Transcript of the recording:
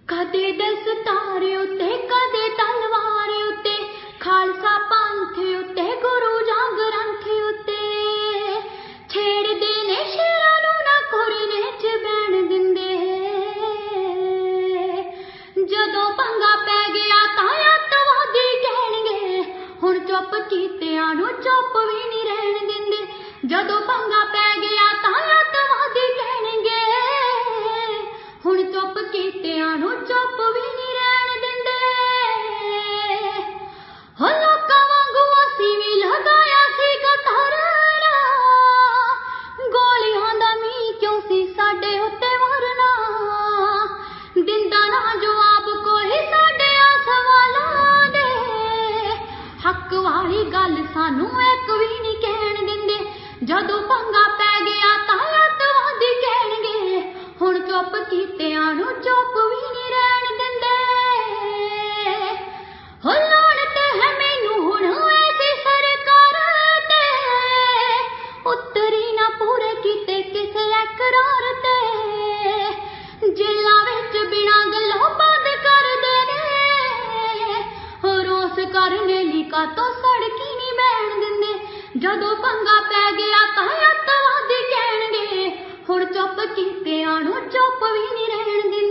ਕਦੇ ਦਸਤਾਰ ਉੱਤੇ ਕਦੇ ਤਲਵਾਰ ਉੱਤੇ ਖਾਲਸਾ ਪੰਥ ਉੱਤੇ ਗੁਰੂ ਜੰਗ ਗ੍ਰੰਥ ਉੱਤੇ ਛੇੜਦੇ ਨੇ ਸ਼ੇਰਾਂ ਨੂੰ ਨਾ ਕੋਰਨੇ ਚ ਬਹਿਣ ਦਿੰਦੇ। ਜਦੋਂ ਪੰਗਾ ਪੈ ਗਿਆ ਤਾਂ ਅੱਤਵਾਦੀ ਕਹਿਣਗੇ ਹੁਣ ਚੁੱਪ ਕੀਤਿਆਂ ਨੂੰ ਚੁੱਪ ਵੀ ਨਹੀਂ ਰਹਿਣ ਦਿੰਦੇ। ਜਦੋਂ ਪੰਗਾ ਪੈ ਗਿਆ ਤਾਂ ਅੱਤਵਾਦੀ ਕਹਿਣਗੇ ਹੁਣ ਚੁੱਪ ਕੀਤਿਆਂ ਨੂੰ ਚੁੱਪ ਵੀ ਨਹੀਂ ਰਹਿਣ ਦਿੰਦੇ। ਹੋ ਲੋਕਾਂ ਵਾਂਗੂ ਅਸੀਂ ਵੀ ਲਗਾਇਆ ਸੀ ਕਤਰਨਾ, ਗੋਲੀਆਂ ਦਾ ਮੀਂਹ ਕਿਉਂ ਸੀ ਸਾਡੇ ਉੱਤੇ ਵਰਨਾ, ਦਿੰਦਾ ਨਾ ਜਵਾਬ ਕੋਈ ਸਾਡੇ ਸਵਾਲਾਂ ਦੇ। ਹੱਕ ਵਾਲੀ ਗੱਲ ਸਾਨੂੰ ਇੱਕ ਵੀ ਨਹੀਂ ਕਹਿਣ ਦਿੰਦੇ। ਜਦੋਂ ਪੰਗਾ ਪੈ ਗਿਆ ਤਾਂ ਅੱਤਵਾਦੀ ਕਹਿਣਗੇ ਹੁਣ ਚੁੱਪ ਕੀਤਿਆਂ ਨੂੰ ਚੁੱਪ ਵੀ ਨਹੀਂ ਰਹਿਣ ਦਿੰਦੇ। ਹੋ ਲੋੜ ਤੇ ਹੈ ਮੈਨੂੰ ਹੁਣ ਐਸੀ ਸਰਕਾਰ ਤੇ, ਉੱਤਰੀ ਨਾ ਪੂਰੇ ਕੀਤੇ ਕਿਸੇ ਇਕਰਾਰ ਤੇ। ਜੇਲਾਂ ਵਿੱਚ ਬਿਨਾਂ ਗੱਲੋਂ ਬੰਦ ਕਰਦੇ ਨੇ, ਰੋਸ ਕਰਨੇ ਲਈ ਕਾਤੋਂ ਸੜਕੀ ਨਹੀਂ ਬਹਿਣ ਦਿੰਦੇ। ਜਦੋਂ ਪੰਗਾ ਪੈ ਗਿਆ ਤਾਂ ਅੱਤਵਾਦੀ ਕਹਿਣਗੇ ਹੁਣ ਚੁੱਪ ਕੀਤਿਆਂ ਨੂੰ ਚੁੱਪ ਵੀ